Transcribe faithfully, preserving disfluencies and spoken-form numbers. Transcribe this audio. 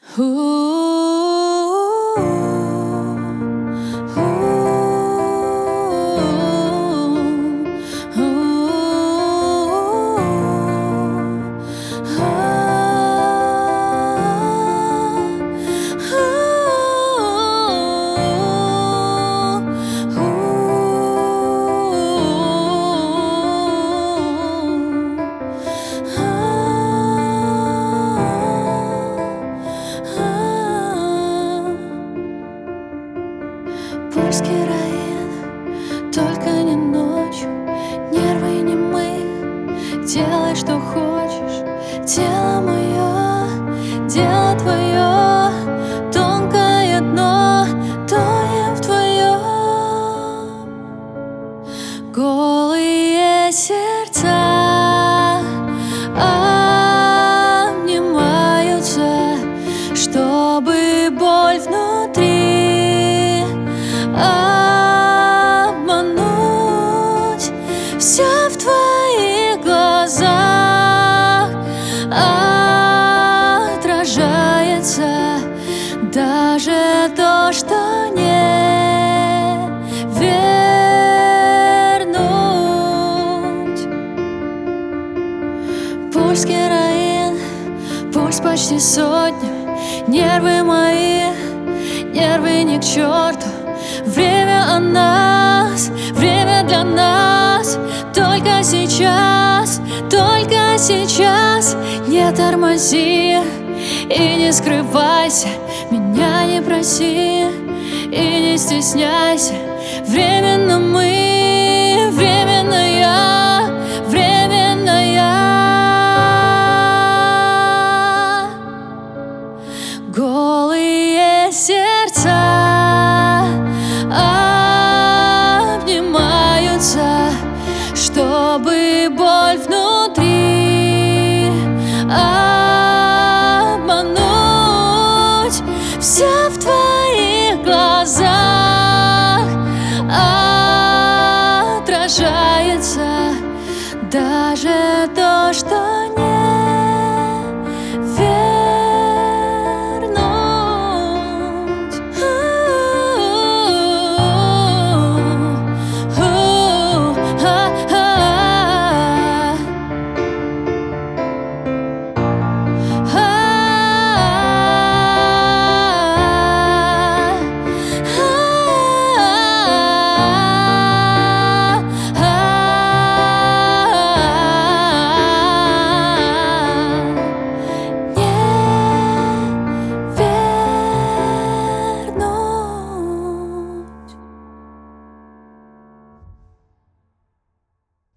Пульс героин, только не ночью. Нервы не мы, делай, что хочешь. Тело мое, дело твое, тонкое дно, тоем вдвоем. Голые сердца обнимаются, чтобы боль внутри обмануть. Все в твоих глазах отражается, даже то, что не вернуть. Пульс героин, пульс почти сотня. Нервы мои, нервы ни к черту. Время о нас, время для нас. Только сейчас, только сейчас. Не тормози и не скрывайся, меня не проси и не стесняйся. Временно мы, временно я, временно я. Голос